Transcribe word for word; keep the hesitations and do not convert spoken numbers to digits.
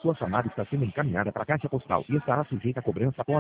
Sua chamada está sendo encaminhada para a caixa postal e estará sujeita a cobrança após